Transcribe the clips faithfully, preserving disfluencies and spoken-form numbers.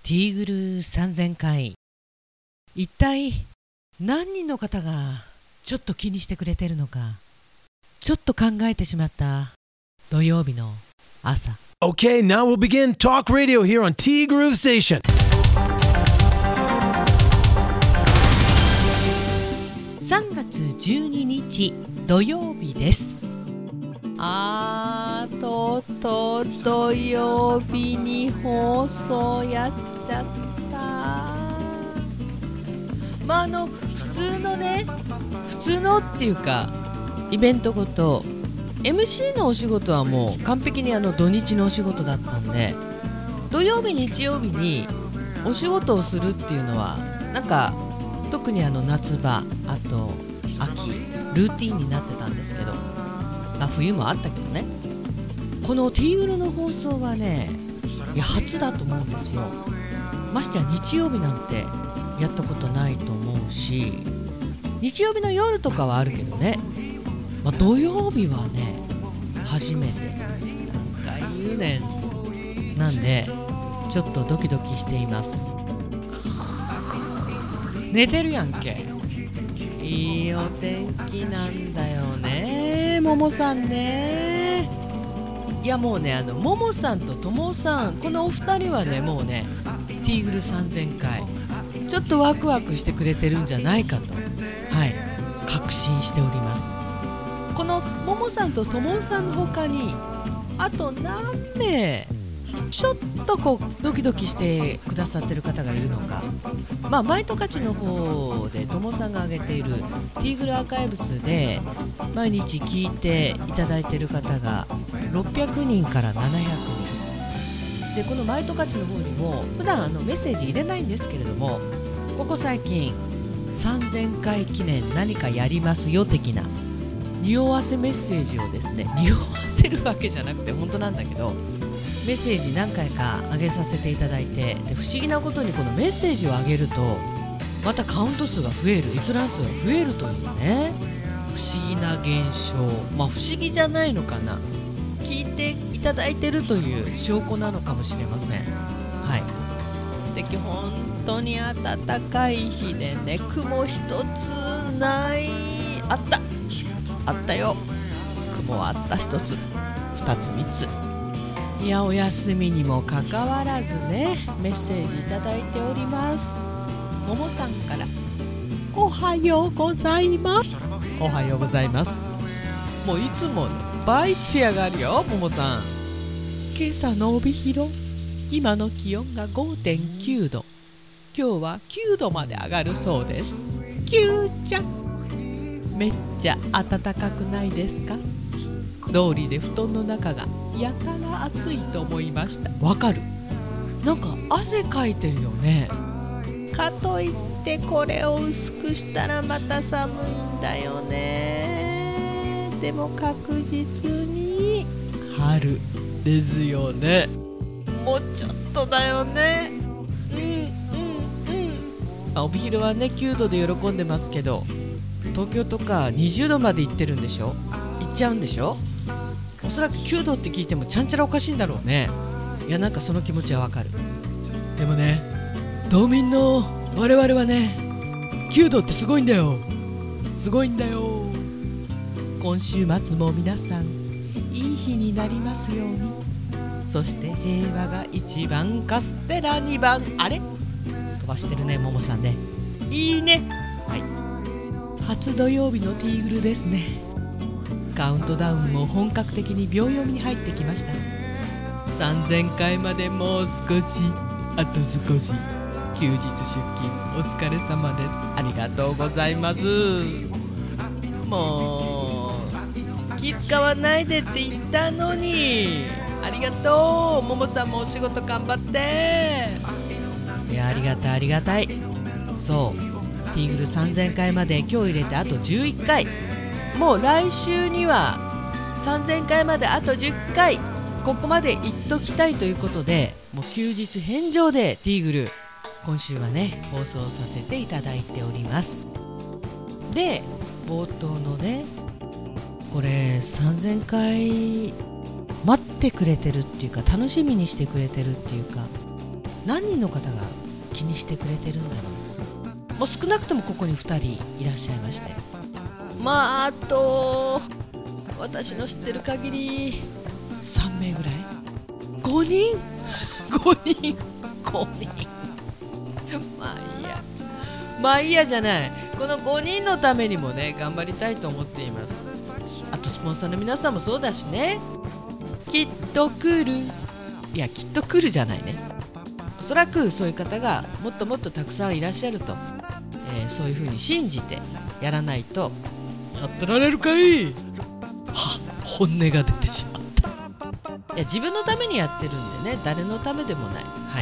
ティーグルさんぜんかい、一体何人の方がちょっと気にしてくれてるのか、ちょっと考えてしまった土曜日の朝。 Okay, now we'll begin Talk Radio here on T Groove Station. さんがつじゅうににち土曜日です。あーとうとう土曜日に放送やっちゃった。まああの普通のね普通のっていうかイベントごと エムシー のお仕事はもう完璧にあの土日のお仕事だったんで、土曜日日曜日にお仕事をするっていうのはなんか特にあの夏場あと秋ルーティンになってたんですけど、まあ、冬もあったけどね、この T グルの放送はねいや初だと思うんですよ。ましてや日曜日なんてやったことないと思うし、日曜日の夜とかはあるけどね、まあ、土曜日はね初めて何回言うねんなんでちょっとドキドキしています。寝てるやんけ。いいお天気なんだよねももさんね。いやもうねあのももさんとともさんこのお二人はねもうねティーグルさんぜんかいちょっとワクワクしてくれてるんじゃないかとはい確信しております。このももさんとともさんの他にあと何名ちょっとこうドキドキしてくださってる方がいるのか。まあマイトカチの方でともさんが上げているティーグルアーカイブスで毎日聞いていただいている方がろっぴゃくにんからななひゃくにんで、このマイトカチの方にも普段あのメッセージ入れないんですけれども、ここ最近さんぜんかい記念何かやりますよ的な匂わせメッセージをですね、匂わせるわけじゃなくて本当なんだけどメッセージ何回か上げさせていただいて、で不思議なことにこのメッセージを上げるとまたカウント数が増える、閲覧数が増えるというね不思議な現象。まあ不思議じゃないのかな、聞いていただいてるという証拠なのかもしれません。はい。で本当に暖かい日でね、雲一つない。あったあったよ、雲はあった一つ二つ三つ。いやお休みにもかかわらずねメッセージいただいております。ももさんからおはようございます。おはようございます。もういつも倍ツヤがあるよももさん。今朝の帯広今の気温が ごてんきゅうど、今日はきゅうどまで上がるそうです。きゅうちゃんめっちゃ暖かくないですか。通りで布団の中がやたら暑いと思いました。わかる、なんか汗かいてるよね。かといってこれを薄くしたらまた寒いんだよね。でも確実に春ですよね。もうちょっとだよね。うんうんうん。帯広はねきゅうどで喜んでますけど、東京とかにじゅうどまで行ってるんでしょ、行っちゃうんでしょ。おそらくきゅうどって聞いてもちゃんちゃらおかしいんだろうね。いやなんかその気持ちはわかる。でもね道民の我々はねきゅうどってすごいんだよ、すごいんだよ。今週末も皆さんいい日になりますように。そして平和がいちばん、カステラにばん。あれ飛ばしてるねももさんね、いいね。はい、初土曜日のティーグルですね。カウントダウンも本格的に秒読みに入ってきました。さんぜんかいまでもう少し、あと少し。休日出勤お疲れ様です。ありがとうございます。もう気使わないでって言ったのにありがとう。ももさんもお仕事頑張って。いやありがたいありがたい。そうティーグルさんぜんかいまで今日入れてあとじゅういっかい、もう来週にはさんぜんかいまであとじゅっかい、ここまで行っときたいということで、もう休日返上でティーグル今週はね放送させていただいております。で冒頭のねこれさんぜんかい待ってくれてるっていうか楽しみにしてくれてるっていうか何人の方が気にしてくれてるんだろう。もう少なくともここにふたりいらっしゃいまして、まああと私の知ってる限りさんめいぐらい、ごにんごにんごにんまあいいやまあいいやじゃない。このごにんのためにもね頑張りたいと思っています。あとスポンサーの皆さんもそうだしね。きっと来る、いやきっと来るじゃないね。おそらくそういう方がもっともっとたくさんいらっしゃると、えー、そういうふうに信じてやらないとやってられるかい。は本音が出てしまった。いや自分のためにやってるんでね、誰のためでもない。はい、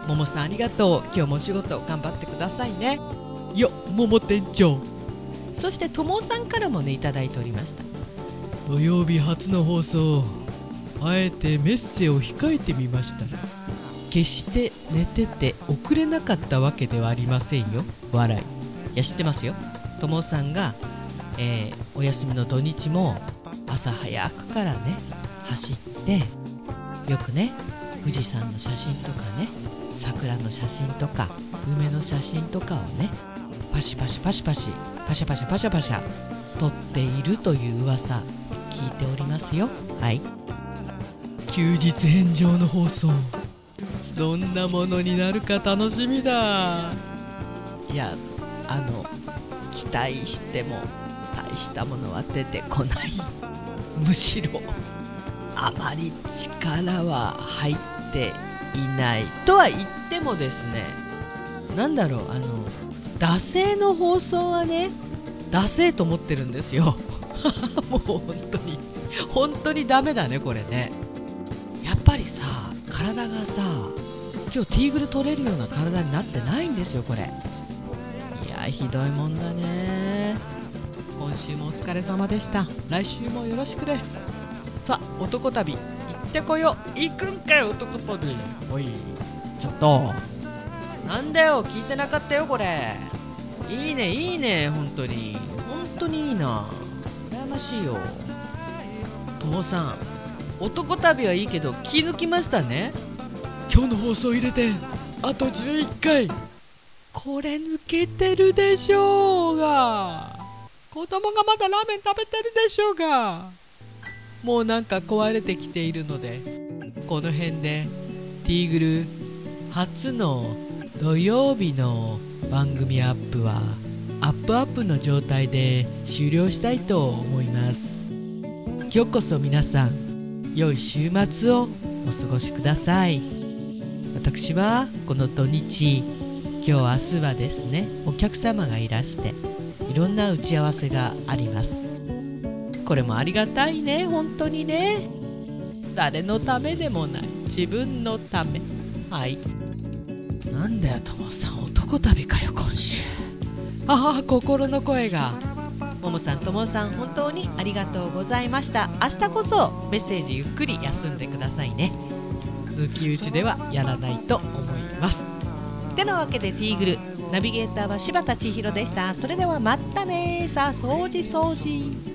ももさんありがとう。今日もお仕事頑張ってくださいね。よっもも店長。そしてともさんからもねいただいておりました。土曜日初の放送、あえてメッセを控えてみました。決して寝てて遅れなかったわけではありませんよ。笑い。いや知ってますよ。ともさんが、えー、お休みの土日も朝早くからね走ってよくね富士山の写真とかね桜の写真とか梅の写真とかをねパシパシパシパシパシャパシャパシャパシャ撮っているという噂聞いておりますよ。はい、休日返上の放送どんなものになるか楽しみだ。いやあの期待しても大したものは出てこない。むしろあまり力は入っていないとは言ってもですね、なんだろう、あの惰性の放送はね惰性と思ってるんですよもう本当に本当にダメだねこれね。やっぱりさ体がさ今日ティーグル取れるような体になってないんですよこれ。いやひどいもんだね。今週もお疲れ様でした。来週もよろしくです。さあ男旅行ってこよう。行くんかよ男旅。おいちょっとなんだよ聞いてなかったよこれ。いいねいいね本当に本当にいいな。羨ましいよ。ともさん男旅はいいけど気抜きましたね。今日の放送入れてあとじゅういっかい。これ抜けてるでしょうが。子供がまだラーメン食べてるでしょうが。もうなんか壊れてきているのでこの辺でティーグル初の土曜日の番組アップはアップアップの状態で終了したいと思います。今日こそ皆さん良い週末をお過ごしください。私はこの土日今日明日はですねお客様がいらしていろんな打ち合わせがあります。これもありがたいね本当にね。誰のためでもない自分のため。はい。なんだよともさん男旅かよ今週。ああ心の声が。ももさんともさん本当にありがとうございました。明日こそメッセージゆっくり休んでくださいね。抜き打ちではやらないと思います。てなわけでティーグルナビゲーターは柴田千尋でした。それではまたね。さあ掃除掃除。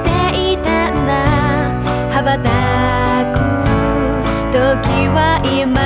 羽ばたく時は今